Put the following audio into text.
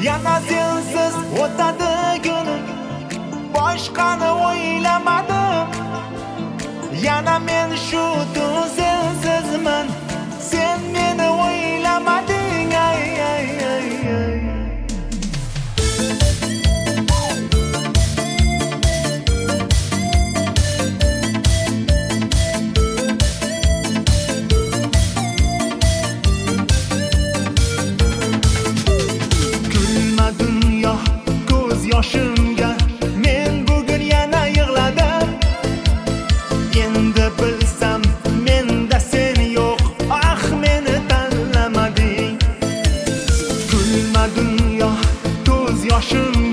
Yana sensiz o'tadi kunim, boshqani o'ylamadim. Yana men shu tun sensizman, sen meni o'ylamading. Ay ay ay ay. Yoshimga men bugun yana yig'ladim. Endi bilsam menda sen yo'q, ah meni tanlamading. Kulma dunyo ko'z yoshim